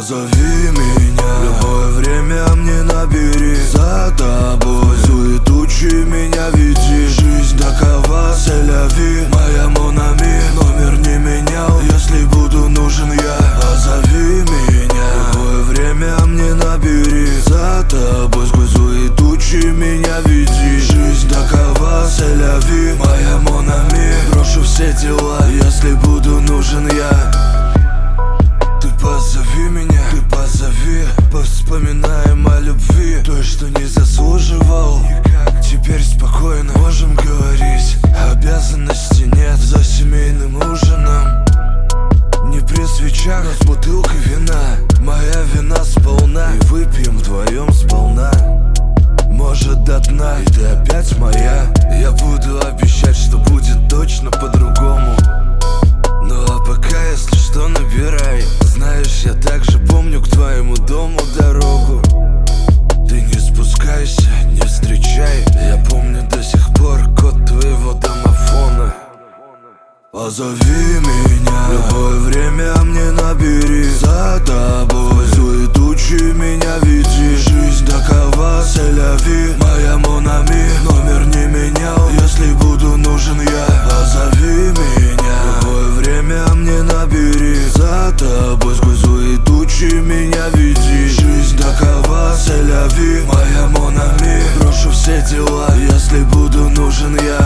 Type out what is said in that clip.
Позови меня, любое время мне набери. За тобой суету меня веди. Жизнь такова, c'est-la-vie, моя монами. Номер не менял, если буду нужен я. Позови меня, любое время мне набери. За тобой сквозь суету меня веди. Жизнь такова, c'est-la-vie, моя монами. Брошу все дела, если буду нужен я. Ты позови меня, ты позови. Повспоминаем о любви, той, что не заслуживал. Теперь спокойно можем говорить, обязанностей нет за семейным ужином. Не при свечах, но с бутылкой вина. Моя вина сполна, и выпьем вдвоем сполна. Может до дна, и ты опять моя. Я буду обещать, что будет точно по-другому. Ну а пока, если что, набирай. Знаешь, я также помню к твоему дому дорогу. Ты не спускайся, не встречай. Я помню до сих пор код твоего домофона. Позови меня, любое время мне набери. За тобой суету меня веди. Жизнь такова, c'est-la-vie, моя монами. Номер не менял, если буду нужен я. Позови меня, любое время мне набери. За тобой сквозь суету меня веди. Жизнь такова, c'est-la-vie, моя монами. Брошу все дела, если буду нужен я.